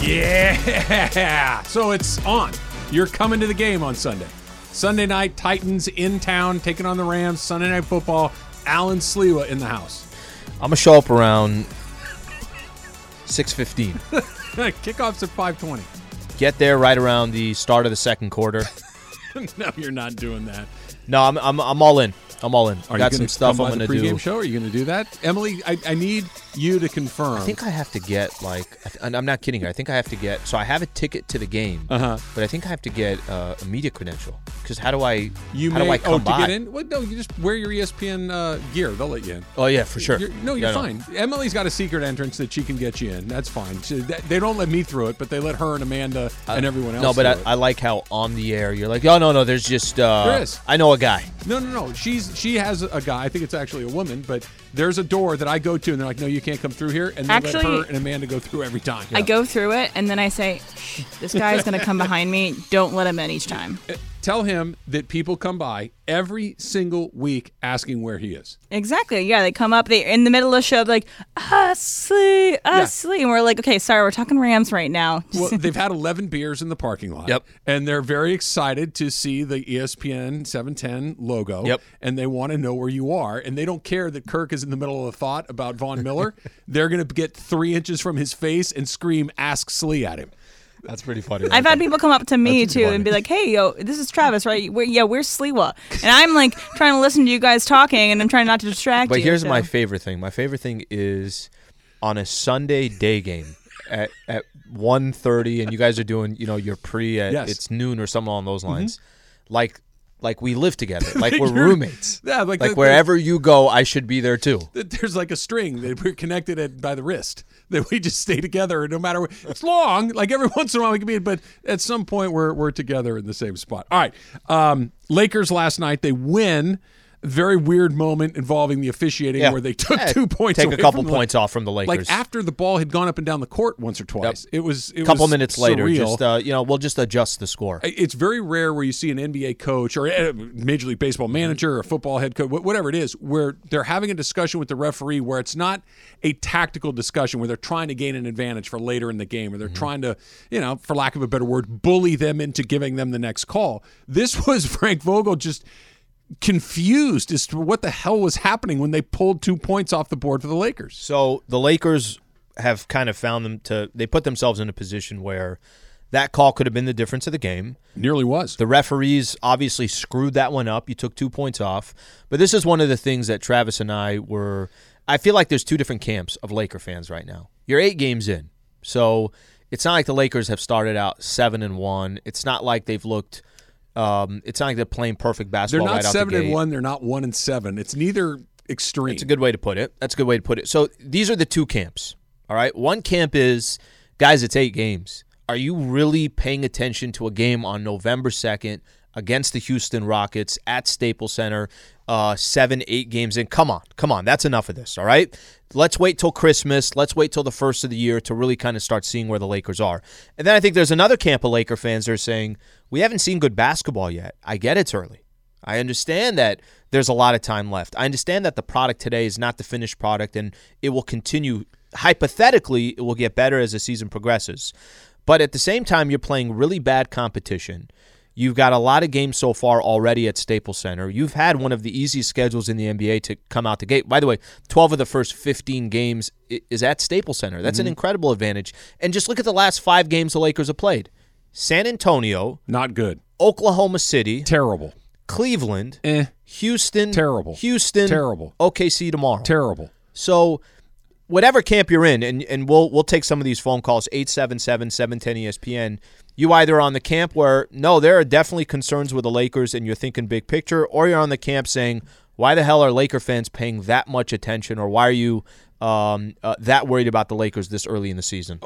Yeah! So it's on. You're coming to the game on Sunday. Sunday night, Titans in town, taking on the Rams. Sunday Night Football, Alan Sliwa in the house. I'm going to show up around 6:15. Kickoff's at 5:20. Get there right around the start of the second quarter. No, you're not doing that. No, I'm all in. I'm all in. Are Got you some stuff I'm going to do. Pregame show? Are you going to do that, Emily? I need you to confirm. I think I have to get and I'm not kidding. I think I have to get. So I have a ticket to the game, but I think I have to get a media credential. Because how do I come by? To get in? Well, no, you just wear your ESPN gear. They'll let you in. Oh yeah, for sure. You're fine. Emily's got a secret entrance that she can get you in. That's fine. They don't let me through it, but they let her and Amanda and everyone else. No, but I like how on the air you're like, oh no, there's just there is. I know a guy. No. She has a guy. I think it's actually a woman, but there's a door that I go to, and they're like, no, you can't come through here, and they let her and Amanda go through every time. I go through it, and then I say, this guy's going to come behind me. Don't let him in each time. Tell him that people come by every single week asking where he is. Exactly. Yeah, they come up. They in the middle of the show, like, Slee. And we're like, okay, sorry, we're talking Rams right now. Well, they've had 11 beers in the parking lot. Yep. And they're very excited to see the ESPN 710 logo. Yep. And they want to know where you are. And they don't care that Kirk is in the middle of a thought about Von Miller. They're going to get 3 inches from his face and scream, "Ask Slee" at him. That's pretty funny. I've had people come up to me, too, and be like, hey, yo, this is Travis, right? Where's Sliwa? And I'm, like, trying to listen to you guys talking, and I'm trying not to distract you. But here's my favorite thing. My favorite thing is on a Sunday day game at 1:30, and you guys are doing, your pre at it's noon or something along those lines. Like we live together, like we're roommates. Yeah, like wherever you go, I should be there too. There's like a string that we're connected by the wrist that we just stay together, no matter what. It's long, like every once in a while we can be, but at some point we're together in the same spot. All right, Lakers last night, they win. Very weird moment involving the officiating where they took 2 points away. Take a couple points off from the Lakers. Like after the ball had gone up and down the court once or twice. Yep. It was a couple minutes later. Surreal. Just we'll just adjust the score. It's very rare where you see an NBA coach or a Major League Baseball manager or a football head coach, whatever it is, where they're having a discussion with the referee where it's not a tactical discussion where they're trying to gain an advantage for later in the game, or they're trying to, for lack of a better word, bully them into giving them the next call. This was Frank Vogel just confused as to what the hell was happening when they pulled 2 points off the board for the Lakers. So the Lakers have kind of they put themselves in a position where that call could have been the difference of the game. Nearly was. The referees obviously screwed that one up. You took 2 points off. But this is one of the things that Travis and I feel like there's two different camps of Laker fans right now. You're 8 games in. So it's not like the Lakers have started out 7-1. It's not like they've looked it's not like they're playing perfect basketball. They're not right out the gate. 7-1. They're not 1-7. It's neither extreme. That's a good way to put it. So these are the two camps. All right. One camp is, guys, it's 8 games. Are you really paying attention to a game on November 2nd against the Houston Rockets at Staples Center? 7-8 games in. Come on. That's enough of this. All right. Let's wait till Christmas. Let's wait till the first of the year to really kind of start seeing where the Lakers are. And then I think there's another camp of Laker fans that are saying, we haven't seen good basketball yet. I get it's early. I understand that there's a lot of time left. I understand that the product today is not the finished product, and it will continue. Hypothetically, it will get better as the season progresses. But at the same time, you're playing really bad competition. You've got a lot of games so far already at Staples Center. You've had one of the easiest schedules in the NBA to come out the gate. By the way, 12 of the first 15 games is at Staples Center. That's an incredible advantage. And just look at the last 5 games the Lakers have played. San Antonio. Not good. Oklahoma City. Terrible. Cleveland. Houston. Terrible. Houston. Terrible. OKC tomorrow. Terrible. So whatever camp you're in, and we'll take some of these phone calls, 877-710-ESPN. You either on the camp where, no, there are definitely concerns with the Lakers and you're thinking big picture, or you're on the camp saying, why the hell are Laker fans paying that much attention, or why are you that worried about the Lakers this early in the season?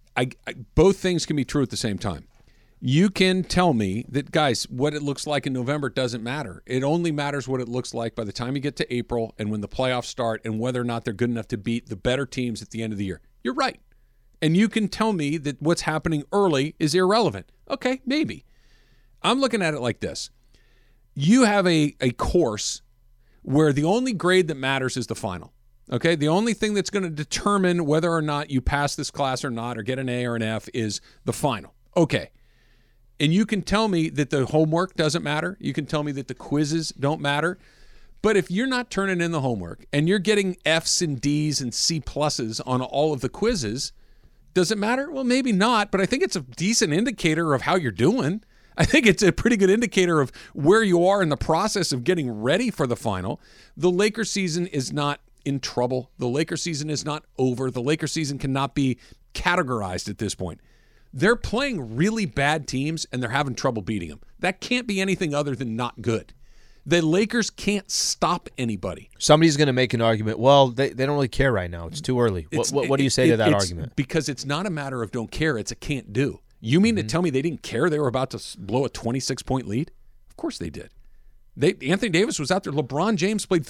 Both things can be true at the same time. You can tell me that, guys, what it looks like in November doesn't matter. It only matters what it looks like by the time you get to April and when the playoffs start, and whether or not they're good enough to beat the better teams at the end of the year. You're right. And you can tell me that what's happening early is irrelevant. Okay, maybe. I'm looking at it like this. You have a course where the only grade that matters is the final. Okay, the only thing that's going to determine whether or not you pass this class or not, or get an A or an F, is the final. Okay. And you can tell me that the homework doesn't matter. You can tell me that the quizzes don't matter. But if you're not turning in the homework and you're getting Fs and Ds and C pluses on all of the quizzes, does it matter? Well, maybe not, but I think it's a decent indicator of how you're doing. I think it's a pretty good indicator of where you are in the process of getting ready for the final. The Lakers season is not in trouble. The Lakers season is not over. The Lakers season cannot be categorized at this point. They're playing really bad teams and they're having trouble beating them. That can't be anything other than not good. The Lakers can't stop anybody. Somebody's going to make an argument. Well, they don't really care right now. It's too early. What do you say to that argument? Because it's not a matter of don't care. It's a can't do. You mean to tell me they didn't care they were about to blow a 26-point lead? Of course they did. Anthony Davis was out there. LeBron James played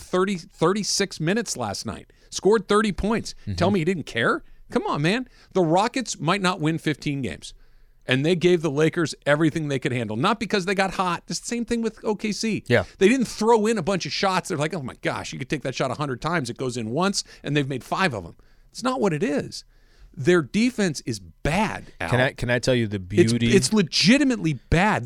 36 minutes last night, scored 30 points. Tell me he didn't care? Come on, man. The Rockets might not win 15 games. And they gave the Lakers everything they could handle. Not because they got hot. It's the same thing with OKC. Yeah. They didn't throw in a bunch of shots. They're like, oh, my gosh, you could take that shot 100 times. It goes in once, and they've made 5 of them. It's not what it is. Their defense is bad, Al. Can I tell you the beauty? It's legitimately bad.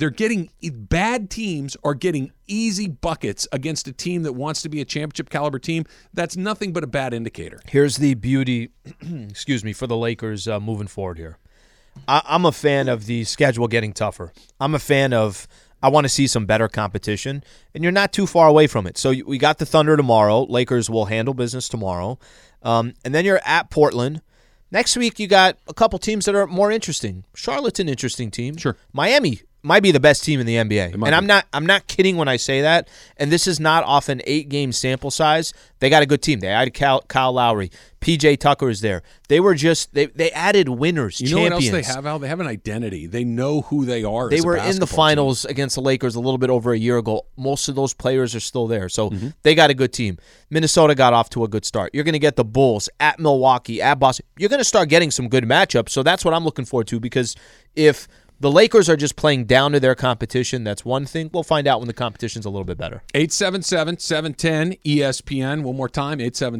Bad teams are getting easy buckets against a team that wants to be a championship caliber team. That's nothing but a bad indicator. Here's the beauty, for the Lakers moving forward here. I'm a fan of the schedule getting tougher. I'm a fan of I want to see some better competition, and you're not too far away from it. So we got the Thunder tomorrow. Lakers will handle business tomorrow. And then you're at Portland. Next week, you got a couple teams that are more interesting. Charlotte's an interesting team. Sure. Miami might be the best team in the NBA. And I'm not kidding when I say that. And this is not off an 8-game sample size. They got a good team. They added Kyle Lowry. PJ Tucker is there. They were just they added winners, champions. You know what else they have, Al? They have an identity. They know who they are. They as a were in the finals against the Lakers a little bit over a year ago. Most of those players are still there. So they got a good team. Minnesota got off to a good start. You're going to get the Bulls at Milwaukee, at Boston. You're going to start getting some good matchups. So that's what I'm looking forward to, because if the Lakers are just playing down to their competition, that's one thing. We'll find out when the competition's a little bit better. 877-710-ESPN. One more time,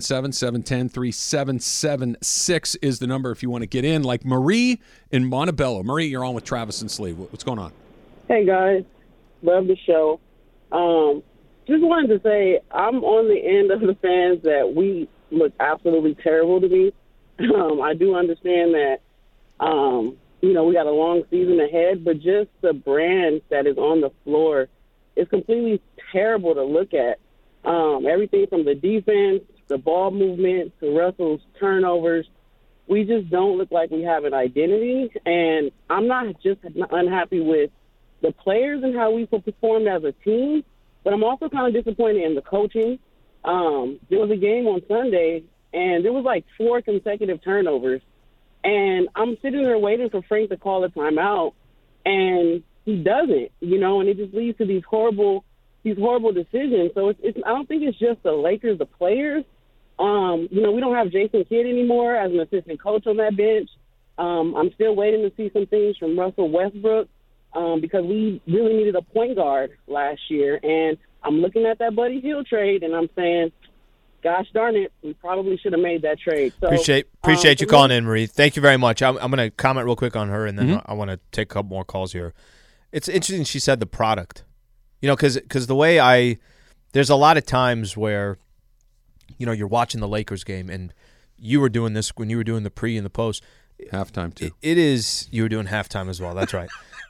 877-710-3776 is the number if you want to get in. Like Marie in Montebello. Marie, you're on with Travis and Slee. What's going on? Hey, guys. Love the show. Just wanted to say I'm on the end of the fans that we look absolutely terrible to me. I do understand that we got a long season ahead, but just the brand that is on the floor is completely terrible to look at. Everything from the defense, the ball movement, to Russell's turnovers, we just don't look like we have an identity. And I'm not just unhappy with the players and how we performed as a team, but I'm also kind of disappointed in the coaching. There was a game on Sunday, and there was like 4 consecutive turnovers. And I'm sitting there waiting for Frank to call a timeout, and he doesn't, and it just leads to these horrible decisions. So I don't think it's just the Lakers, the players. We don't have Jason Kidd anymore as an assistant coach on that bench. I'm still waiting to see some things from Russell Westbrook because we really needed a point guard last year. And I'm looking at that Buddy Hield trade, and I'm saying, gosh darn it, we probably should have made that trade. So, appreciate you calling in, Marie. Thank you very much. I'm going to comment real quick on her, and then I want to take a couple more calls here. It's interesting she said the product. Because the way there's a lot of times where, you're watching the Lakers game, and you were doing this when you were doing the pre and the post. Halftime, too. You were doing halftime as well. That's right.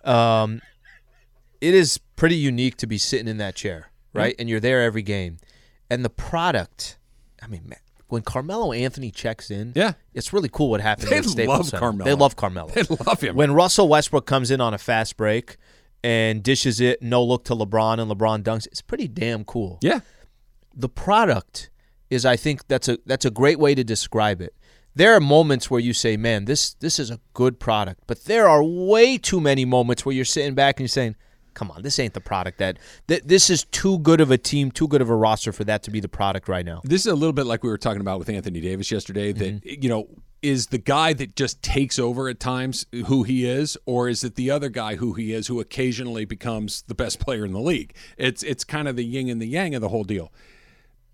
It is pretty unique to be sitting in that chair, right? And you're there every game. And the product, when Carmelo Anthony checks in, it's really cool what happens at Staples Center. Carmelo. They love Carmelo. They love him. When Russell Westbrook comes in on a fast break and dishes it, no look to LeBron, and LeBron dunks, it's pretty damn cool. Yeah. The product is, I think that's a great way to describe it. There are moments where you say, man, this is a good product. But there are way too many moments where you're sitting back and you're saying, come on, this ain't the product that this is too good of a team, too good of a roster for that to be the product right now. This is a little bit like we were talking about with Anthony Davis yesterday, that, is the guy that just takes over at times who he is, or is it the other guy who he is who occasionally becomes the best player in the league? It's kind of the yin and the yang of the whole deal.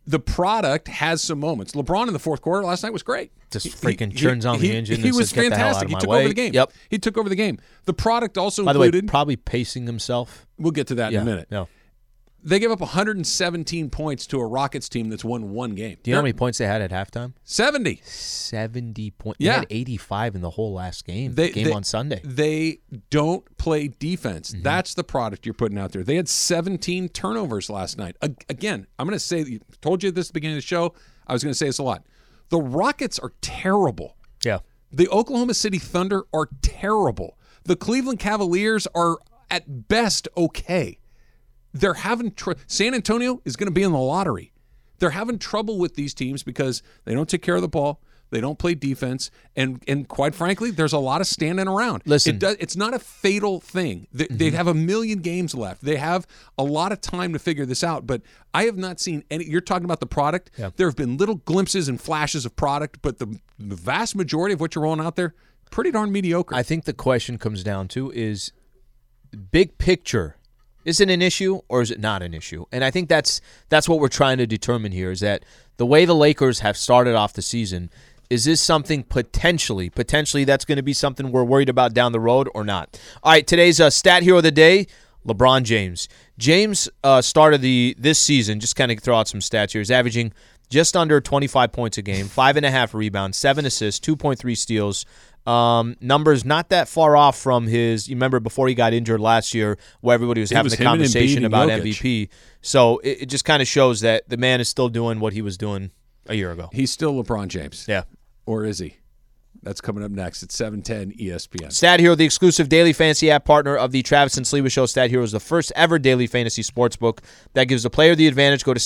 The product has some moments. LeBron in the fourth quarter last night was great. Just freaking turns on the engine. He and was says, "Get the hell out fantastic. of He my took way." over the game. Yep. He took over the game. The product also By the way, included. probably pacing himself. We'll get to that in a minute. No. They gave up 117 points to a Rockets team that's won one game. Do you know how many points they had at halftime? 70. 70 points. Yeah. They had 85 in the whole last game. On Sunday. They don't play defense. Mm-hmm. That's the product you're putting out there. They had 17 turnovers last night. Again, I'm going to say, told you this at the beginning of the show, I was going to say this a lot. The Rockets are terrible. Yeah. The Oklahoma City Thunder are terrible. The Cleveland Cavaliers are at best okay. They're having San Antonio is going to be in the lottery. They're having trouble with these teams because they don't take care of the ball. They don't play defense, and quite frankly, there's a lot of standing around. Listen, it's not a fatal thing. They have a million games left. They have a lot of time to figure this out. But I have not seen any. You're talking about the product. Yeah. There have been little glimpses and flashes of product, but the vast majority of what you're rolling out there, pretty darn mediocre. I think the question comes down to is big picture. Is it an issue or is it not an issue? And I think that's what we're trying to determine here is that the way the Lakers have started off the season, is this something potentially that's going to be something we're worried about down the road or not? All right, today's stat hero of the day, LeBron James. James started this season, just kind of throw out some stats here, is averaging just under 25 points a game, 5.5 rebounds, 7 assists, 2.3 steals. Numbers not that far off from his. You remember before he got injured last year, where everybody was having the conversation about MVP. So it just kind of shows that the man is still doing what he was doing a year ago. He's still LeBron James. Yeah. Or is he? That's coming up next at 7:10 ESPN. Stat Hero, the exclusive daily fantasy app partner of the Travis and Sliwa Show. Stat Hero is the first ever daily fantasy sports book that gives the player the advantage. Go to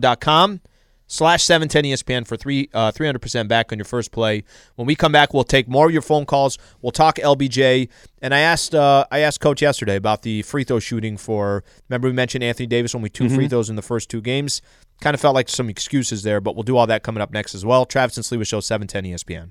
stathero.com/710ESPN for 300% back on your first play. When we come back, we'll take more of your phone calls. We'll talk LBJ. And I asked Coach yesterday about the free throw shooting remember we mentioned Anthony Davis, only 2 free throws in the first 2 games. Kind of felt like some excuses there, but we'll do all that coming up next as well. Travis and Sliwa Show, 710 ESPN.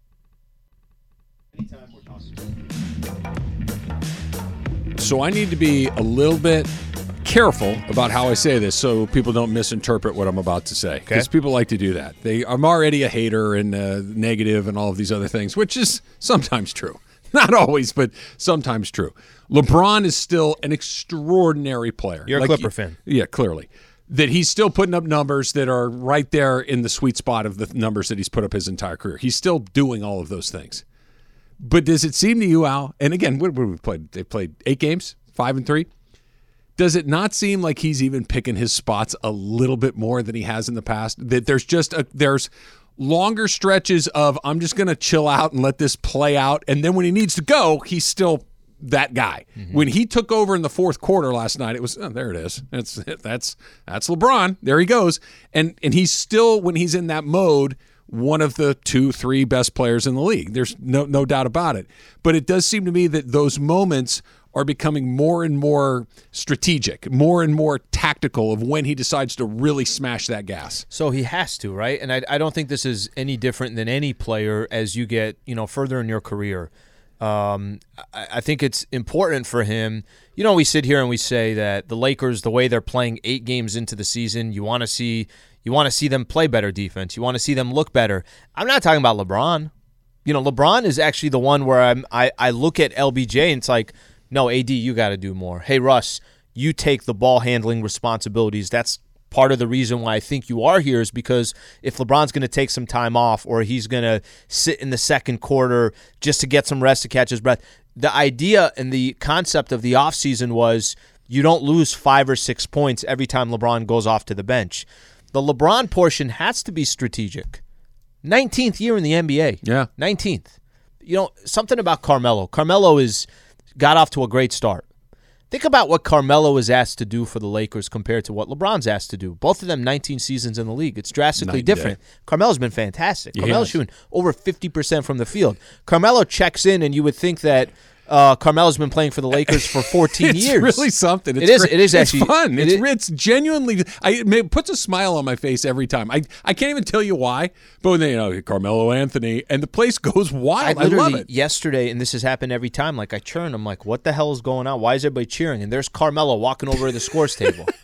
So I need to be a little bit careful about how I say this so people don't misinterpret what I'm about to say. Because people like to do that. I'm already a hater and negative and all of these other things, which is sometimes true. Not always, but sometimes true. LeBron is still an extraordinary player. You're a Clipper fan. Yeah, clearly. That he's still putting up numbers that are right there in the sweet spot of the numbers that he's put up his entire career. He's still doing all of those things. But does it seem to you, Al, and again, what we played? They played 8 games, 5-3. Does it not seem like he's even picking his spots a little bit more than he has in the past? That there's longer stretches of I'm just going to chill out and let this play out, and then when he needs to go, he's still that guy. Mm-hmm. When he took over in the fourth quarter last night, it was there it is. That's LeBron. There he goes, and he's still, when he's in that mode, one of the 2-3 best players in the league. There's no doubt about it. But it does seem to me that those moments are becoming more and more strategic, more and more tactical of when he decides to really smash that gas. So he has to, right? And I don't think this is any different than any player as you get further in your career. I think it's important for him. We sit here and we say that the Lakers, the way they're playing 8 games into the season, you want to see them play better defense. You want to see them look better. I'm not talking about LeBron. LeBron is actually the one where I look at LBJ and it's like, no, AD, you got to do more. Hey, Russ, you take the ball handling responsibilities. That's part of the reason why I think you are here is because if LeBron's going to take some time off or he's going to sit in the second quarter just to get some rest to catch his breath, the idea and the concept of the offseason was you don't lose 5 or 6 points every time LeBron goes off to the bench. The LeBron portion has to be strategic. 19th year in the NBA. Yeah. 19th. Something about Carmelo. Carmelo got off to a great start. Think about what Carmelo is asked to do for the Lakers compared to what LeBron's asked to do. Both of them 19 seasons in the league. It's drastically different. Carmelo's been fantastic. Carmelo's shooting over 50% from the field. Carmelo checks in, and you would think that Carmelo's been playing for the Lakers for 14 years. It's really something. It is actually fun. It's genuinely. It puts a smile on my face every time. I can't even tell you why, but when they Carmelo Anthony and the place goes wild. I love it. Yesterday, and this has happened every time. Like I churn. I'm like, what the hell is going on? Why is everybody cheering? And there's Carmelo walking over to the scores table.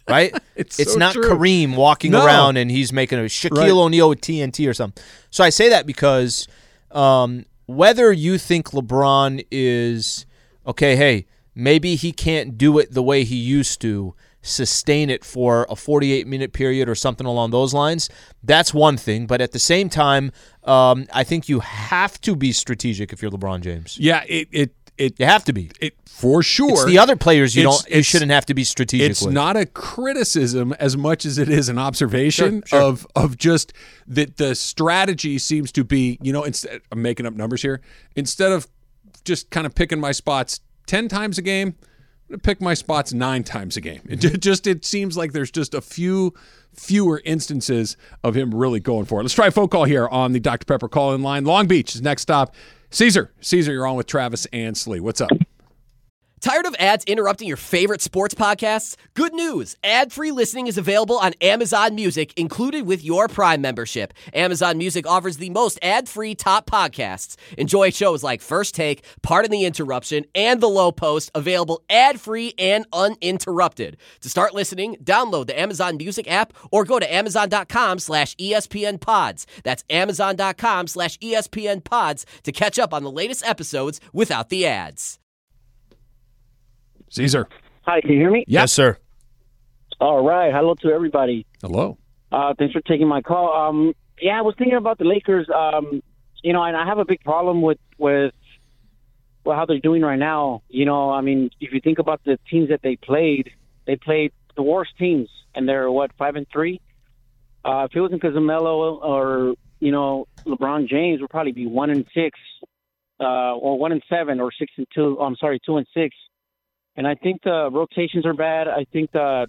right? It's It's so not true. Kareem walking No. around and he's making a Shaquille Right. O'Neal with TNT or something. So I say that because whether you think LeBron is okay, hey, maybe he can't do it the way he used to, sustain it for a 48-minute period or something along those lines, that's one thing. But at the same time, I think you have to be strategic if you're LeBron James. Yeah, You have to be. it for sure. It's the other players you It's- shouldn't have to be strategic It's with. not a criticism as much as it is an observation Sure. of just that the strategy seems to be, instead, I'm making up numbers here, instead of just kind of picking my spots 10 times a game, I'm going to pick my spots 9 times a game. It seems like there's just a fewer instances of him really going for it. Let's try a phone call here on the Dr. Pepper call-in line. Long Beach is next stop. Caesar, you're on with Travis and Slee. What's up? Tired of ads interrupting your favorite sports podcasts? Good news! Ad-free listening is available on Amazon Music, included with your Prime membership. Amazon Music offers the most ad-free top podcasts. Enjoy shows like First Take, Pardon the Interruption, and The Low Post, available ad-free and uninterrupted. To start listening, download the Amazon Music app or go to amazon.com/ESPN Pods. That's amazon.com/ESPN Pods to catch up on the latest episodes without the ads. Caesar. Hi, can you hear me? Yes, sir. All right. Hello to everybody. Hello. Thanks for taking my call. I was thinking about the Lakers. And I have a big problem with how they're doing right now. If you think about the teams that they played the worst teams, and they're 5-3. If it wasn't because of Melo or LeBron James, would probably be 1-6, or 1-7, or 6-2. I'm sorry, 2-6. And I think the rotations are bad. I think that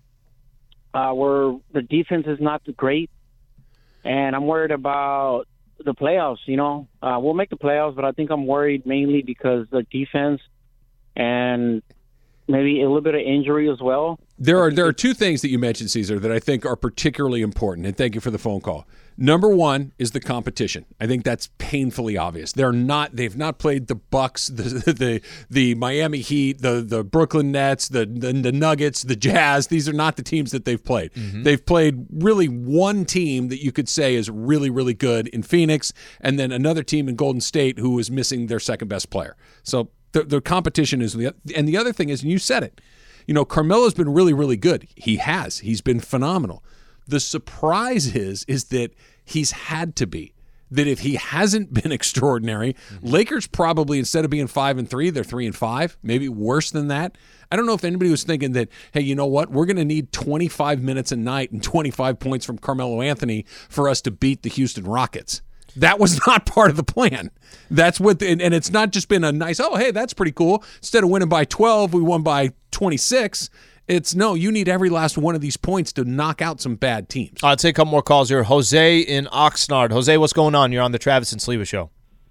the defense is not great, and I'm worried about the playoffs. We'll make the playoffs, but I think I'm worried mainly because the defense and maybe a little bit of injury as well. There are two things that you mentioned, Caesar, that I think are particularly important, and thank you for the phone call. Number one is the competition. I think that's painfully obvious. They've not played the Bucks, the Miami Heat, the Brooklyn Nets, the Nuggets, the Jazz. These are not the teams that they've played. Mm-hmm. They've played really one team that you could say is really, really good in Phoenix, and then another team in Golden State who is missing their second best player. So the competition is and the other thing is, and you said it, Carmelo's been really, really good. He's been phenomenal. The surprise is that he's had to be. That if he hasn't been extraordinary, Lakers probably, instead of being 5-3, they're 3-5, maybe worse than that. I don't know if anybody was thinking that, hey, you know what? We're going to need 25 minutes a night and 25 points from Carmelo Anthony for us to beat the Houston Rockets. That was not part of the plan. That's what, and it's not just been a nice, oh, hey, that's pretty cool. Instead of winning by 12, we won by 26. It's no, you need every last one of these points to knock out some bad teams. I'll take a couple more calls here. Jose in Oxnard. Jose, what's going on? You're on the Travis and Sleva show.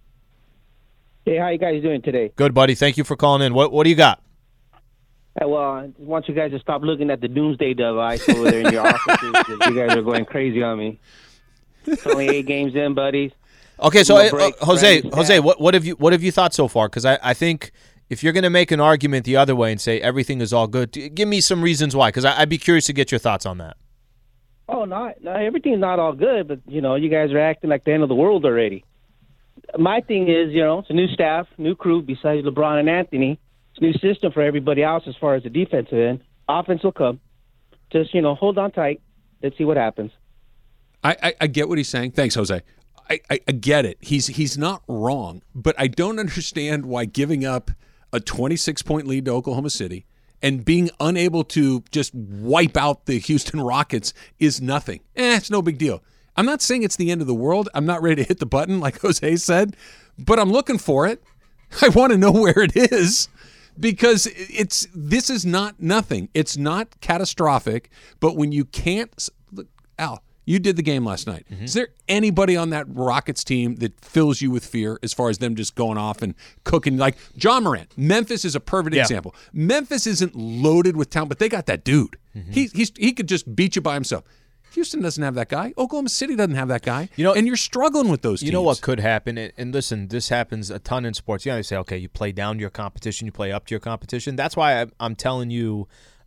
Hey, how you guys doing today? Good, buddy. Thank you for calling in. What do you got? Well, I just want you guys to stop looking at the doomsday device over there in your offices. 'Cause you guys are going crazy on me. It's only 8 games in, buddies. Okay, so Jose, practice. what have you thought so far? Because I think if you're going to make an argument the other way and say everything is all good, give me some reasons why. Because I'd be curious to get your thoughts on that. Oh, no, everything's not all good, but you guys are acting like the end of the world already. My thing is, it's a new staff, new crew besides LeBron and Anthony. It's a new system for everybody else as far as the defensive end. Offense will come. Just hold on tight. Let's see what happens. I get what he's saying. Thanks, Jose. I get it. He's not wrong, but I don't understand why giving up a 26-point lead to Oklahoma City and being unable to just wipe out the Houston Rockets is nothing. It's no big deal. I'm not saying it's the end of the world. I'm not ready to hit the button like Jose said, but I'm looking for it. I want to know where it is because this is not nothing. It's not catastrophic, but when you can't look, Al, you did the game last night. Mm-hmm. Is there anybody on that Rockets team that fills you with fear as far as them just going off and cooking? Like John Morant. Memphis is a perfect example. Memphis isn't loaded with talent, but they got that dude. Mm-hmm. He could just beat you by himself. Houston doesn't have that guy. Oklahoma City doesn't have that guy. And you're struggling with those teams. You know what could happen? And listen, this happens a ton in sports. You say, okay, you play down to your competition, you play up to your competition. That's why I'm telling you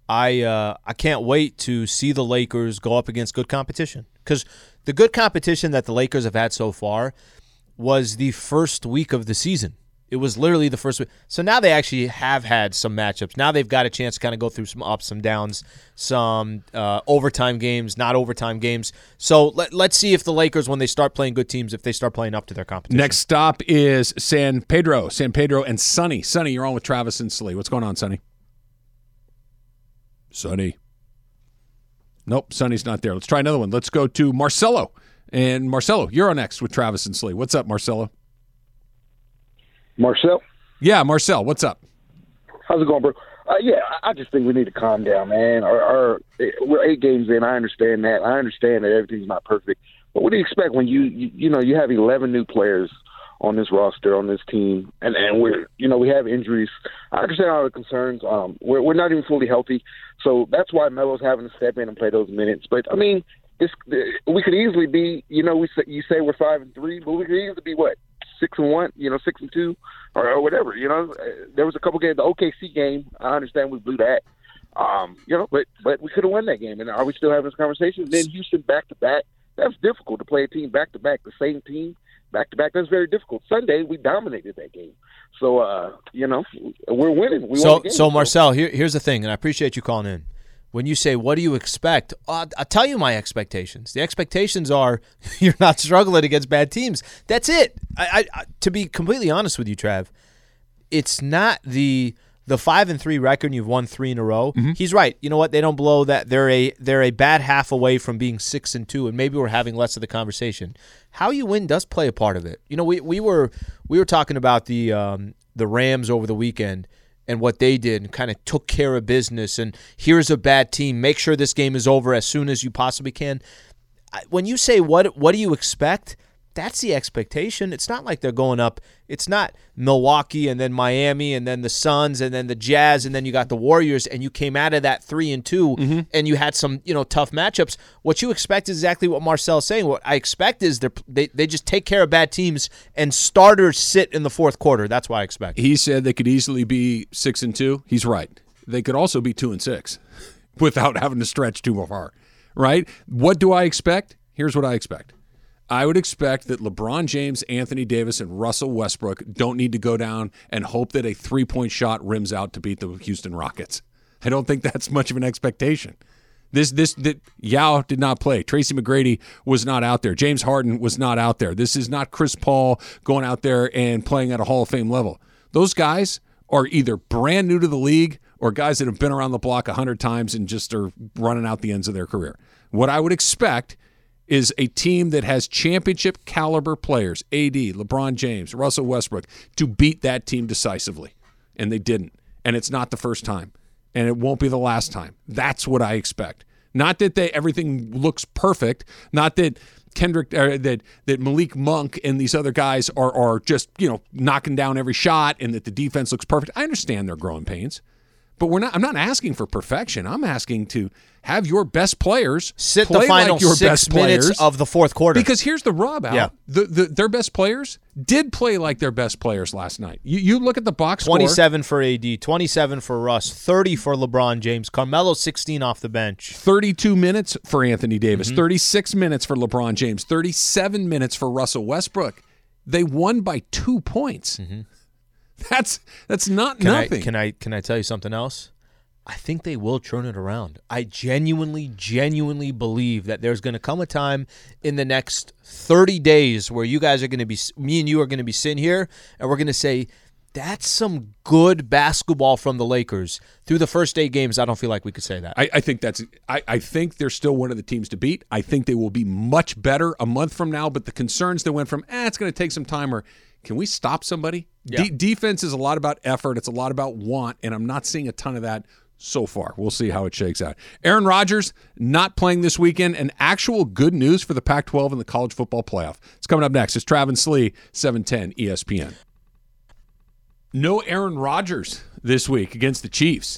I can't wait to see the Lakers go up against good competition, because the good competition that the Lakers have had so far was the first week of the season. It was literally the first week. So now they actually have had some matchups. Now they've got a chance to kind of go through some ups, some downs, some overtime games, not overtime games. So let's see if the Lakers, when they start playing good teams, if they start playing up to their competition. Next stop is San Pedro and Sonny. Sonny, you're on with Travis and Slee. What's going on, Sonny? Sonny. Nope, Sonny's not there. Let's try another one. Let's go to Marcelo. And Marcelo, you're on next with Travis and Slee. What's up, Marcelo? Marcel? Yeah, Marcel, what's up? How's it going, bro? Yeah, I just think we need to calm down, man. We're 8 games in. I understand that. I understand that everything's not perfect. But what do you expect when you have 11 new players on this roster, on this team, and we have injuries? I understand all the concerns. We're not even fully healthy, so that's why Melo's having to step in and play those minutes. But I mean, we could easily be, you say we're 5-3, but we could easily be what? 6-1, 6-2, or whatever. There was a couple games. The OKC game, I understand we blew that. But we could have won that game. And are we still having this conversation? Then Houston back to back. That's difficult to play a team back to back, the same team back to back. That's very difficult. Sunday we dominated that game. So we're winning. So Marcel, here's the thing, and I appreciate you calling in. When you say, what do you expect? I'll tell you my expectations. The expectations are you're not struggling against bad teams. That's it. I to be completely honest with you, Trav, it's not the 5-3 record and you've won 3 in a row. Mm-hmm. He's right. You know what? They don't blow that. They're a bad half away from being 6-2, and maybe we're having less of the conversation. How you win does play a part of it. We were talking about the Rams over the weekend and what they did and kind of took care of business, and here's a bad team. Make sure this game is over as soon as you possibly can. When you say what do you expect, that's the expectation. It's not like they're going up. It's not Milwaukee and then Miami and then the Suns and then the Jazz and then you got the Warriors and you came out of that 3-2 and you had some tough matchups. What you expect is exactly what Marcel's saying. What I expect is they just take care of bad teams and starters sit in the fourth quarter. That's what I expect. He said they could easily be 6-2. He's right. They could also be 2-6 without having to stretch too far. Right? What do I expect? Here's what I expect. I would expect that LeBron James, Anthony Davis, and Russell Westbrook don't need to go down and hope that a 3-point shot rims out to beat the Houston Rockets. I don't think that's much of an expectation. Yao did not play. Tracy McGrady was not out there. James Harden was not out there. This is not Chris Paul going out there and playing at a Hall of Fame level. Those guys are either brand new to the league or guys that have been around the block 100 times and just are running out the ends of their career. What I would expect is a team that has championship caliber players, AD, LeBron James, Russell Westbrook, to beat that team decisively. And they didn't. And it's not the first time. And it won't be the last time. That's what I expect. Not that everything looks perfect. Not that that Malik Monk and these other guys are just, knocking down every shot and that the defense looks perfect. I understand their growing pains. But I'm not asking for perfection. I'm asking to have your best players sit play the final like your 6 best minutes players, of the fourth quarter. Because here's the rub, Al. Yeah. Their best players did play like their best players last night. You look at the box 27 for AD, 27 for Russ, 30 for LeBron James, Carmelo 16 off the bench. 32 minutes for Anthony Davis, 36 minutes for LeBron James, 37 minutes for Russell Westbrook. They won by 2 points. Mm-hmm. That's not nothing. Can I tell you something else? I think they will turn it around. I genuinely believe that there's going to come a time in the next 30 days where you guys are going to be, me and you are going to be sitting here, and we're going to say, that's some good basketball from the Lakers. Through the first 8 games, I don't feel like we could say that. I think I think they're still one of the teams to beat. I think they will be much better a month from now, but the concerns that went from, it's going to take some time, or can we stop somebody? Yeah. Defense is a lot about effort. It's a lot about want, and I'm not seeing a ton of that so far. We'll see how it shakes out. Aaron Rodgers not playing this weekend, and actual good news for the Pac-12 and the college football playoff. It's coming up next. It's Travis Slee, 710 ESPN. No Aaron Rodgers this week against the Chiefs.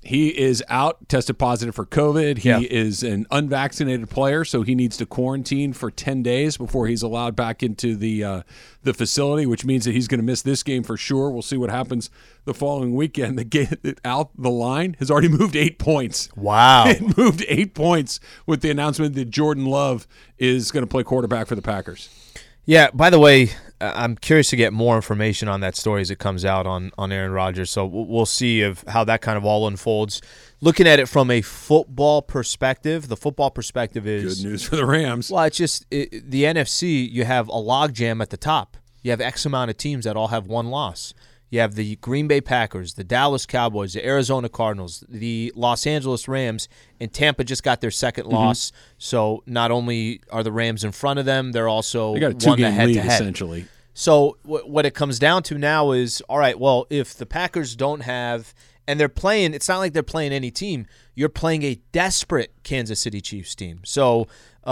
He is out, tested positive for COVID. He is an unvaccinated player, so he needs to quarantine for 10 days before he's allowed back into the facility, which means that he's going to miss this game for sure. We'll see what happens the following weekend. The line has already moved 8 points. Wow. It moved 8 points with the announcement that Jordan Love is going to play quarterback for the Packers. Yeah, by the way, I'm curious to get more information on that story as it comes out on Aaron Rodgers. So we'll see how that kind of all unfolds. Looking at it from a football perspective, the football perspective is good news for the Rams. Well, it's just the NFC, you have a logjam at the top. You have X amount of teams that all have one loss. You have the Green Bay Packers, the Dallas Cowboys, the Arizona Cardinals, the Los Angeles Rams, and Tampa just got their second loss. So not only are the Rams in front of them, they're also they got a won the two-game head-to-head. lead, essentially. So what it comes down to now is, all right, well, if the Packers don't have – and they're playing – it's not like they're playing any team. You're playing a desperate Kansas City Chiefs team. So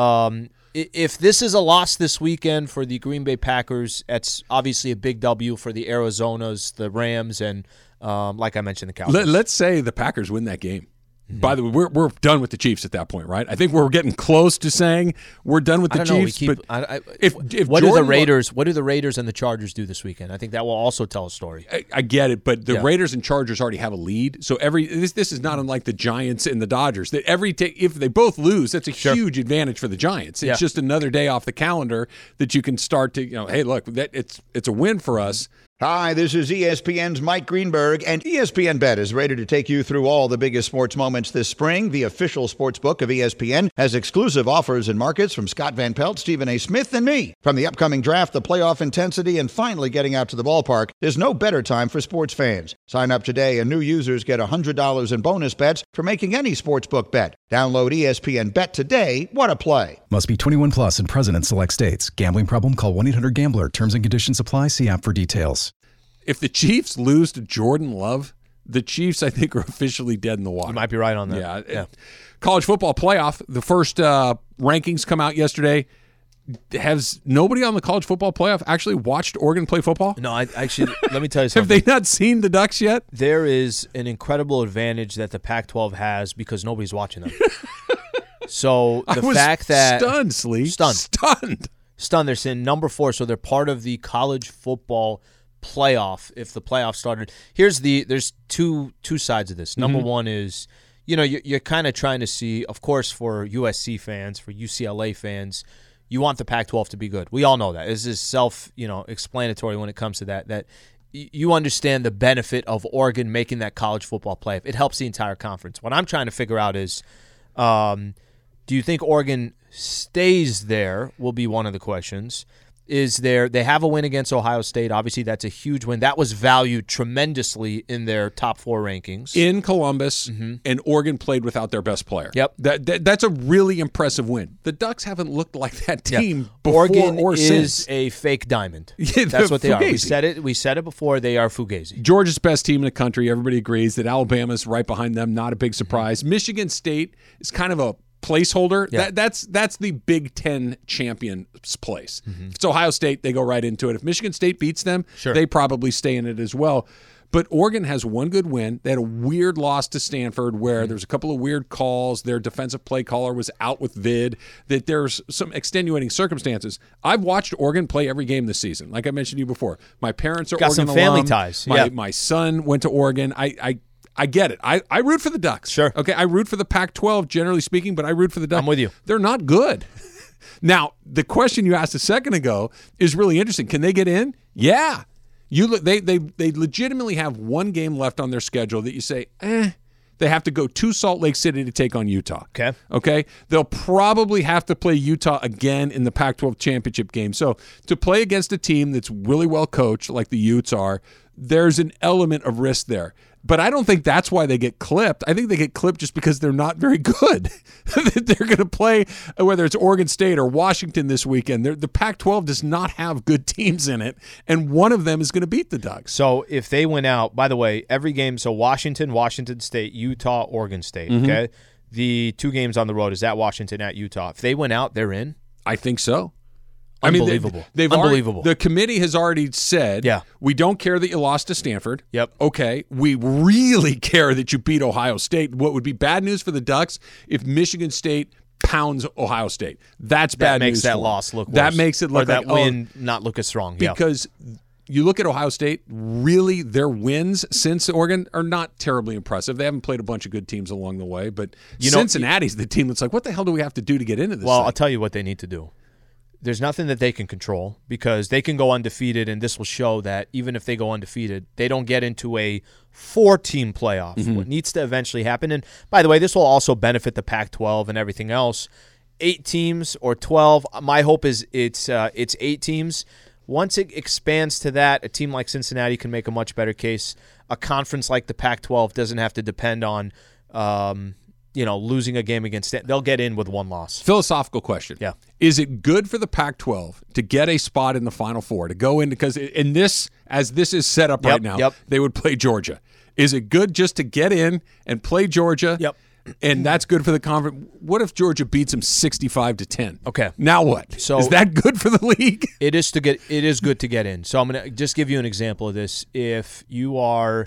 if this is a loss this weekend for the Green Bay Packers, that's obviously a big W for the Arizonas, the Rams, and like I mentioned, the Cowboys. Let's say the Packers win that game. By the way, we're done with the Chiefs at that point, right? I think we're getting close to saying we're done with the Chiefs. But if what do Jordan the Raiders and the Chargers do this weekend? I think that will also tell a story. I get it, but the Raiders and Chargers already have a lead. So this is not unlike the Giants and the Dodgers. That if they both lose, that's a huge advantage for the Giants. It's just another day off the calendar that you can start to hey, look, it's a win for us. Hi, this is ESPN's Mike Greenberg, and ESPN Bet is ready to take you through all the biggest sports moments this spring. The official sports book of ESPN has exclusive offers and markets from Scott Van Pelt, Stephen A. Smith, and me. From the upcoming draft, the playoff intensity, and finally getting out to the ballpark, there's no better time for sports fans. Sign up today, and new users get $100 in bonus bets for making any sportsbook bet. Download ESPN Bet today. What a play. Must be 21 plus and present in select states. Gambling problem? Call 1-800-GAMBLER. Terms and conditions apply. See app for details. If the Chiefs lose to Jordan Love, the Chiefs, I think, are officially dead in the water. You might be right on that. Yeah. College football playoff, the first rankings come out yesterday. Has nobody on the college football playoff actually watched Oregon play football? No, actually, let me tell you something. Have they not seen the Ducks yet? There is an incredible advantage that the Pac-12 has because nobody's watching them. So the fact that stunned, Slee. Stunned. They're sitting number 4, so they're part of the college football playoff. If the playoff started, there's two sides of this. Number one is, you're kind of trying to see, of course, for USC fans, for UCLA fans, you want the Pac-12 to be good. We all know that. This is explanatory when it comes to that you understand the benefit of Oregon making that college football playoff. It helps the entire conference. What I'm trying to figure out is, do you think Oregon stays there will be one of the questions. They have a win against Ohio State. Obviously, that's a huge win. That was valued tremendously in their top 4 rankings. In Columbus, and Oregon played without their best player. Yep. That's a really impressive win. The Ducks haven't looked like that team before Oregon or since. is a fake diamond. Yeah, that's what they Fugazi. are. We said it before. They are Fugazi. Georgia's best team in the country. Everybody agrees that Alabama's right behind them. Not a big surprise. Michigan State is kind of a placeholder. Yeah. That's the Big Ten champions place. If it's Ohio State, they go right into it. If Michigan State beats them, they probably stay in it as well. But Oregon has one good win. They had a weird loss to Stanford where there's a couple of weird calls. Their defensive play caller was out with vid. That there's some extenuating circumstances. I've watched Oregon play every game this season. Like I mentioned to you before, my parents are Got Oregon some family alum. ties. My son went to Oregon. I get it. I root for the Ducks. Sure. Okay, I root for the Pac-12, generally speaking, but I root for the Ducks. I'm with you. They're not good. Now, the question you asked a second ago is really interesting. Can they get in? Yeah. They legitimately have one game left on their schedule that you say, they have to go to Salt Lake City to take on Utah. Okay. They'll probably have to play Utah again in the Pac-12 championship game. So to play against a team that's really well coached, like the Utes are, there's an element of risk there. But I don't think that's why they get clipped. I think they get clipped just because they're not very good. They're going to play, whether it's Oregon State or Washington this weekend. The Pac-12 does not have good teams in it, and one of them is going to beat the Ducks. So if they win out, by the way, every game, so Washington State, Utah, Oregon State, okay? The 2 games on the road is at Washington, at Utah. If they win out, they're in? I think so. Unbelievable. They've Unbelievable. The committee has already said, we don't care that you lost to Stanford. Yep. Okay. We really care that you beat Ohio State. What would be bad news for the Ducks if Michigan State pounds Ohio State? That's bad news. That makes that loss look worse. That makes it look like that win not look as strong. Because you look at Ohio State, really their wins since Oregon are not terribly impressive. They haven't played a bunch of good teams along the way, but Cincinnati's the team that's like, what the hell do we have to do to get into this Well, thing? I'll tell you what they need to do. There's nothing that they can control because they can go undefeated, and this will show that even if they go undefeated, they don't get into a 4-team playoff. Mm-hmm. What needs to eventually happen, and by the way, this will also benefit the Pac-12 and everything else. 8 teams or 12. My hope is it's 8 teams. Once it expands to that, a team like Cincinnati can make a much better case. A conference like the Pac-12 doesn't have to depend on losing a game against it. They'll get in with 1 loss. Philosophical question. Yeah. Is it good for the Pac-12 to get a spot in the Final Four, to go in, because in this, as this is set up right now, they would play Georgia. Is it good just to get in and play Georgia? Yep. And that's good for the conference. What if Georgia beats them 65-10? Okay. Now what? So is that good for the league? It is good to get in. So I'm going to just give you an example of this. If you are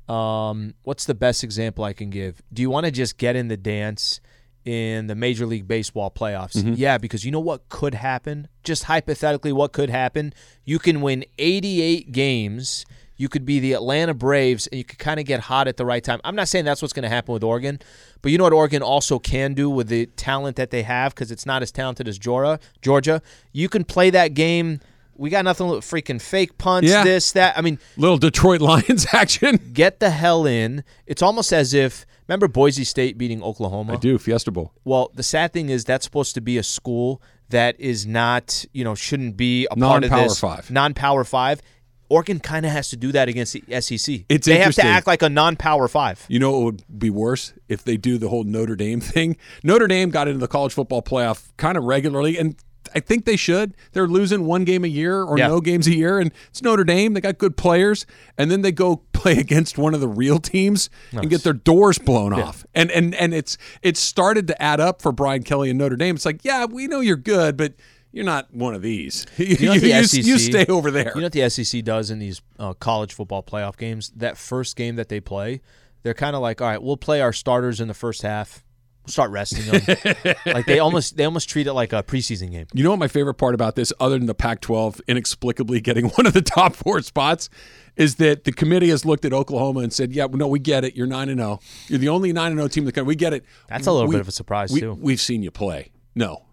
what's the best example I can give? Do you want to just get in the dance in the Major League Baseball playoffs? Mm-hmm. Yeah, because you know what could happen? Just hypothetically, what could happen? You can win 88 games. You could be the Atlanta Braves, and you could kind of get hot at the right time. I'm not saying that's what's going to happen with Oregon, but you know what Oregon also can do with the talent that they have, because it's not as talented as Georgia? You can play that game. We got nothing but freaking fake punts, this, that. I mean, little Detroit Lions action. Get the hell in. It's almost as if, remember Boise State beating Oklahoma? I do, Fiesta Bowl. Well, the sad thing is that's supposed to be a school that is not, shouldn't be a part of this. Non-Power 5. Oregon kind of has to do that against the SEC. They have to act like a non-Power 5. You know what would be worse? If they do the whole Notre Dame thing. Notre Dame got into the college football playoff kind of regularly, and I think they should. They're losing 1 game a year or no games a year, and it's Notre Dame. They got good players, and then they go play against one of the real teams and get their doors blown off. And it's started to add up for Brian Kelly and Notre Dame. It's like, yeah, we know you're good, but you're not one of these. You stay over there. You know what the SEC does in these college football playoff games? That first game that they play, they're kind of like, all right, we'll play our starters in the first half. We'll start resting them. Like they almost treat it like a preseason game. You know what my favorite part about this, other than the Pac-12 inexplicably getting one of the top 4 spots, is that the committee has looked at Oklahoma and said, yeah, no, we get it. You're 9-0. You're the only 9-0 team that can. We get it. That's a little bit of a surprise, too. We've seen you play. No.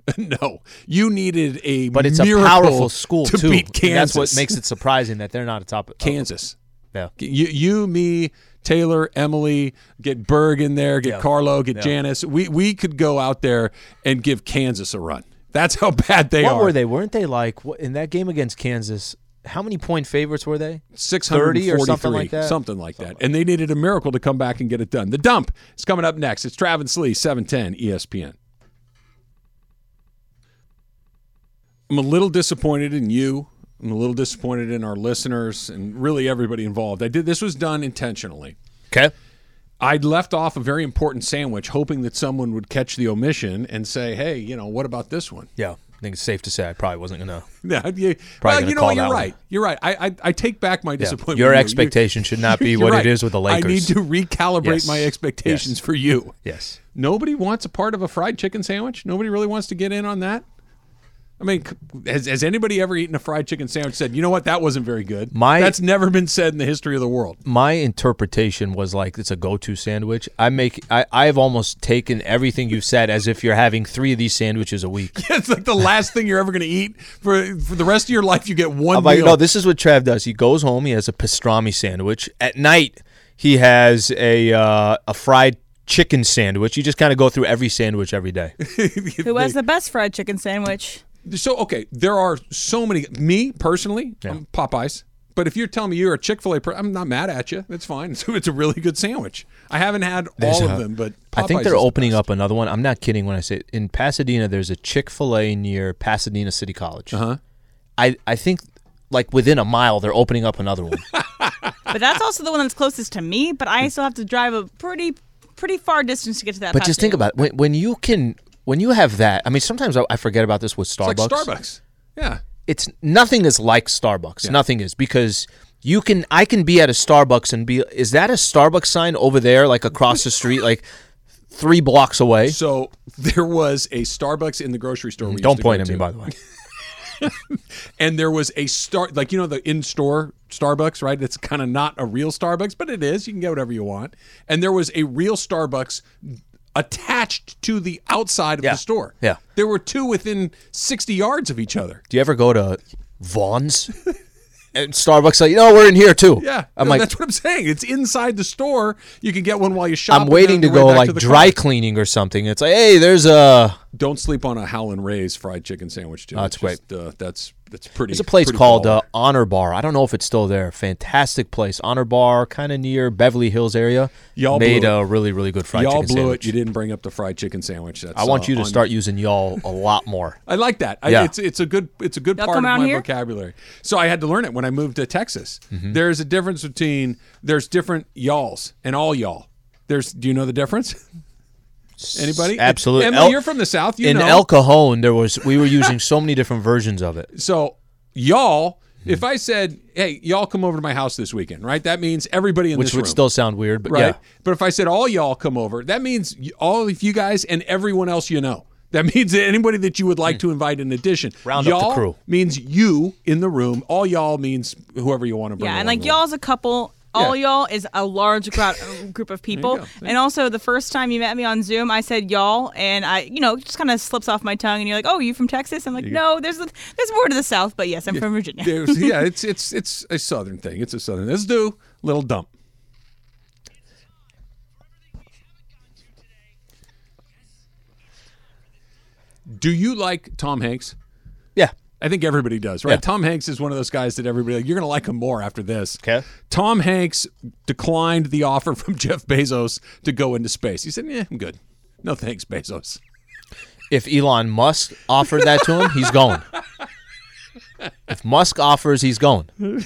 No, you needed a but it's a powerful school to too. beat Kansas. That's what makes it surprising that they're not atop Kansas. Yeah, you, me, Taylor, Emily, get Berg in there, get Carlo, get Janice. We could go out there and give Kansas a run. That's how bad they are. What were they? Weren't they like in that game against Kansas? How many point favorites were they? 643 or something like that. Something like that. And they needed a miracle to come back and get it done. The Dump is coming up next. It's Travis Lee, 710 ESPN. I'm a little disappointed in you. I'm a little disappointed in our listeners and really everybody involved. This was done intentionally. Okay. I'd left off a very important sandwich hoping that someone would catch the omission and say, hey, what about this one? Yeah. I think it's safe to say I probably wasn't going to. Yeah, you're right. You're right. I take back my disappointment. Your expectation should not be what it is with the Lakers. I need to recalibrate my expectations for you. Yes. Nobody wants a part of a fried chicken sandwich? Nobody really wants to get in on that? I mean, has anybody ever eaten a fried chicken sandwich and said, you know what, that wasn't very good? That's never been said in the history of the world. My interpretation was like it's a go-to sandwich. I've almost taken everything you've said as if you're having 3 of these sandwiches a week. Yeah, it's like the last thing you're ever going to eat. For the rest of your life, you get one meal. No, this is what Trav does. He goes home, he has a pastrami sandwich. At night, he has a fried chicken sandwich. You just kind of go through every sandwich every day. Who has the best fried chicken sandwich? So, okay, there are so many. Me, personally, I'm Popeyes. But if you're telling me you're a Chick-fil-A person, I'm not mad at you. That's fine. So it's a really good sandwich. I haven't had all of them, but Popeyes I think they're opening up another one. I'm not kidding when I say it. In Pasadena, there's a Chick-fil-A near Pasadena City College. Uh-huh. I think like within a mile, they're opening up another one. But that's also the one that's closest to me, but I still have to drive a pretty far distance to get to that. But just think about it. When you have that, I mean, sometimes I forget about this with Starbucks. It's like Starbucks. Yeah. It's nothing is like Starbucks. Yeah. Nothing is, because I can be at a Starbucks and be, is that a Starbucks sign over there, like across the street, like 3 blocks away? So there was a Starbucks in the grocery store. Don't point at me, by the way. And there was a the in-store Starbucks, right? It's kind of not a real Starbucks, but it is. You can get whatever you want. And there was a real Starbucks attached to the outside of the store. Yeah. There were 2 within 60 yards of each other. Do you ever go to Vaughn's? And Starbucks like, we're in here too. Yeah. I'm like, that's what I'm saying. It's inside the store. You can get one while you shop. I'm waiting to go like dry cleaning or something. It's like, hey, there's a... Don't sleep on a Howlin' Ray's fried chicken sandwich, too. Oh, that's great. That's pretty. There's a place pretty called baller. Honor Bar. I don't know if it's still there. Fantastic place. Honor Bar, kind of near Beverly Hills area. Y'all made blew a really, really good fried Y'all chicken blew sandwich. it. You didn't bring up the fried chicken sandwich. That's, I want you to start using y'all a lot more. I like that. Yeah. It's a good Y'all part come of out my here? vocabulary. So I had to learn it when I moved to Texas. Mm-hmm. There's a difference between there's different y'alls and all y'all. Do you know the difference? Anybody? Absolutely. Emily, you're from the South. You in know. El Cajon, we were using so many different versions of it. So y'all, if I said, hey, y'all come over to my house this weekend, right? That means everybody in Which this room. would still sound weird, but right? yeah. But if I said all y'all come over, that means all of you guys and everyone else you know. That means that anybody that you would like to invite in addition. Round up the y'all crew. Means you in the room. All y'all means whoever you want to bring. Yeah, and along like the y'all's a couple. All y'all is a large group of people. go. And also, the first time you met me on Zoom, I said y'all, and I, it just kind of slips off my tongue. And you're like, "Oh, you from Texas?" I'm like, "No, there's more to the South, but yes, I'm from Virginia." Yeah, it's a Southern thing. It's a Southern. Let's do little dump. Do you like Tom Hanks? Yeah. I think everybody does, right? Yeah. Tom Hanks is one of those guys that everybody you're going to like him more after this. Okay. Tom Hanks declined the offer from Jeff Bezos to go into space. He said, "Yeah, I'm good. No thanks, Bezos." If Elon Musk offered that to him, he's going. If Musk offers, he's going.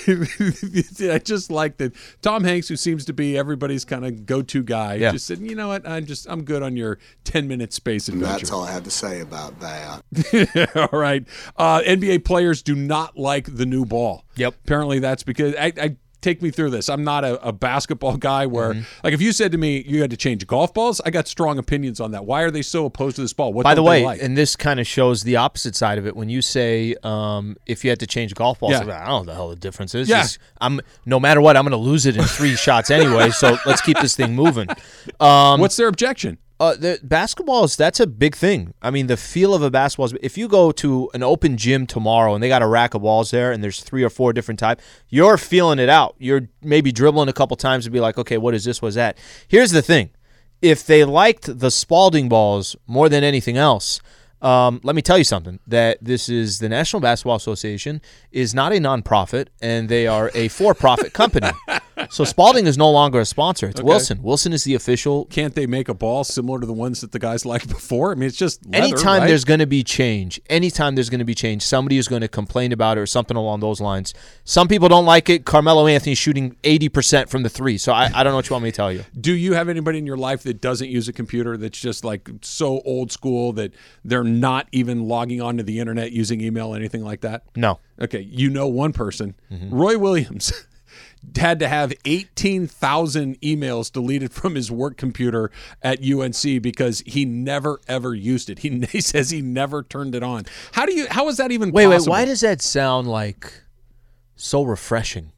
I just like that Tom Hanks, who seems to be everybody's kind of go-to guy, Yeah. just said, "You know what? I'm good on your 10-minute space adventure." That's all I have to say about that. All right. NBA players do not like the new ball. Yep. Apparently that's because I take me through this. I'm not a basketball guy where, like, if you said to me you had to change golf balls, I got strong opinions on that. Why are they so opposed to this ball? What By the don't they way, like? and this kind of shows the opposite side of it. When you say if you had to change golf balls, Yeah. I don't know what the hell the difference is. Yeah. Just, no matter what, I'm going to lose it in 3 shots anyway. So let's keep this thing moving. What's their objection? The basketballs, that's a big thing. I mean, the feel of a basketball is, if you go to an open gym tomorrow and they got a rack of balls there and there's 3 or 4 different types, you're feeling it out. You're maybe dribbling a couple times and be like, okay, what is this? What's that? Here's the thing. If they liked the Spalding balls more than anything else, let me tell you something, that this is the National Basketball Association is not a nonprofit, and they are a for-profit company. So Spalding is no longer a sponsor. It's Wilson. Wilson is the official. Can't they make a ball similar to the ones that the guys liked before? I mean, it's just leather, Anytime right? there's going to be change, somebody is going to complain about it or something along those lines. Some people don't like it. Carmelo Anthony's shooting 80% from the 3, so I don't know what you want me to tell you. Do you have anybody in your life that doesn't use a computer, that's just like so old school that they're not even logging onto the internet, using email, anything like that? No. Okay, you know one person, Roy Williams, had to have 18,000 emails deleted from his work computer at UNC because he never ever used it. He says he never turned it on. How is that even possible? Wait, why does that sound like so refreshing?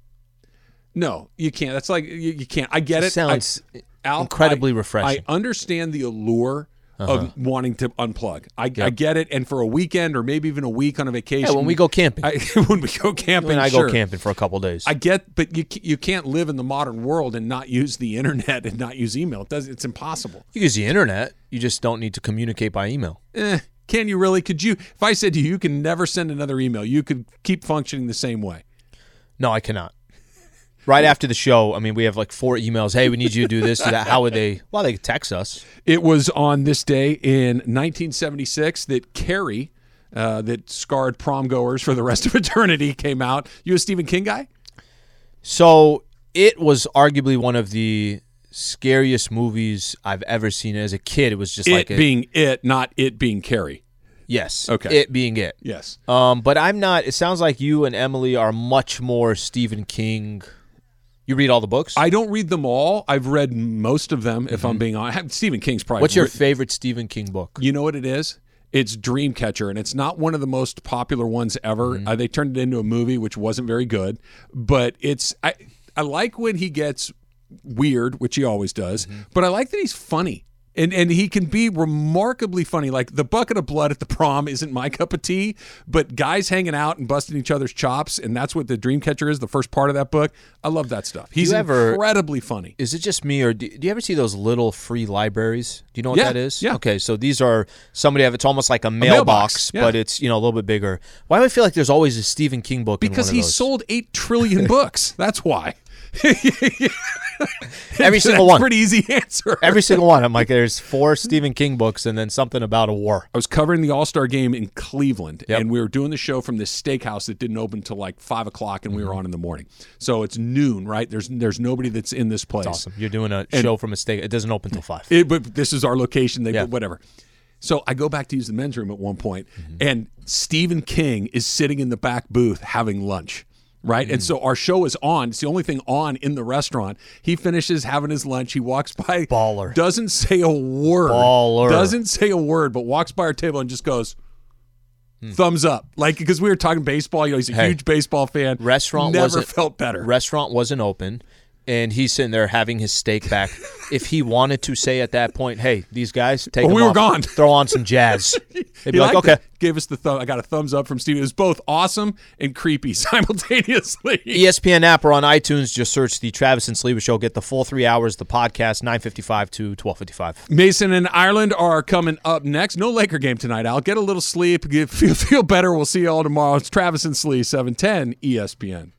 No, you can't. That's like you can't. I get it. Sounds Al, incredibly refreshing. I understand the allure of wanting to unplug. I get it. And for a weekend or maybe even a week on a vacation. Yeah, when we go camping. When we go camping, When I sure. go camping for a couple days. I get, but you can't live in the modern world and not use the internet and not use email. It's impossible. You use the internet. You just don't need to communicate by email. Can you really? Could you? If I said to you can never send another email, you could keep functioning the same way. No, I cannot. Right after the show, I mean, we have like 4 emails. Hey, we need you to do this, do that. How would they? Well, they could text us. It was on this day in 1976 that Carrie, that scarred prom goers for the rest of eternity, came out. You a Stephen King guy? So it was arguably one of the scariest movies I've ever seen. As a kid, it was just It like being it, not it being Carrie. Yes. Okay. It being it. Yes. But I'm not. It sounds like you and Emily are much more Stephen King. You read all the books? I don't read them all. I've read most of them, if I'm being honest. Stephen King's probably. What's your favorite Stephen King book? You know what it is? It's Dreamcatcher, and it's not one of the most popular ones ever. They turned it into a movie, which wasn't very good. But I like when he gets weird, which he always does. But I like that he's funny. And he can be remarkably funny. Like the bucket of blood at the prom isn't my cup of tea, but guys hanging out and busting each other's chops, and that's what the Dreamcatcher is, the first part of that book. I love that stuff. He's incredibly funny. Is it just me, or do you ever see those little free libraries? Do you know what that is? Yeah. Okay, so these are it's almost like a mailbox, yeah. but it's a little bit bigger. Why do I feel like there's always a Stephen King book Because in one he of those? sold 8 trillion books. That's why. Every single one. Pretty easy answer. Every single one. I'm like, there's 4 Stephen King books and then something about a war. I was covering the All-Star game in Cleveland, Yep. and we were doing the show from this steakhouse that didn't open till like 5 o'clock, and we were on in the morning. So it's noon, right? There's nobody that's in this place. It's awesome. You're doing a show from a steak. It doesn't open till 5. But this is our location. Yeah. Whatever. So I go back to use the men's room at one point, and Stephen King is sitting in the back booth having lunch. Right. And so our show is on. It's the only thing on in the restaurant. He finishes having his lunch. He walks by. Baller. Doesn't say a word. Baller. Doesn't say a word, but walks by our table and just goes, thumbs up. Like, because we were talking baseball. He's a huge baseball fan. Restaurant never felt better. Restaurant wasn't open, and he's sitting there having his steak back. If he wanted to say at that point, hey, these guys, take them we were off, gone. throw on some jazz. They'd be He like, liked okay. it. Gave us the thumb. I got a thumbs up from Steve. It was both awesome and creepy simultaneously. ESPN app or on iTunes, just search the Travis and Sliwa Show. Get the full 3 hours, the podcast, 9:55 to 12:55. Mason and Ireland are coming up next. No Laker game tonight, Al. Get a little sleep. Feel better. We'll see you all tomorrow. It's Travis and Slee, 710 ESPN.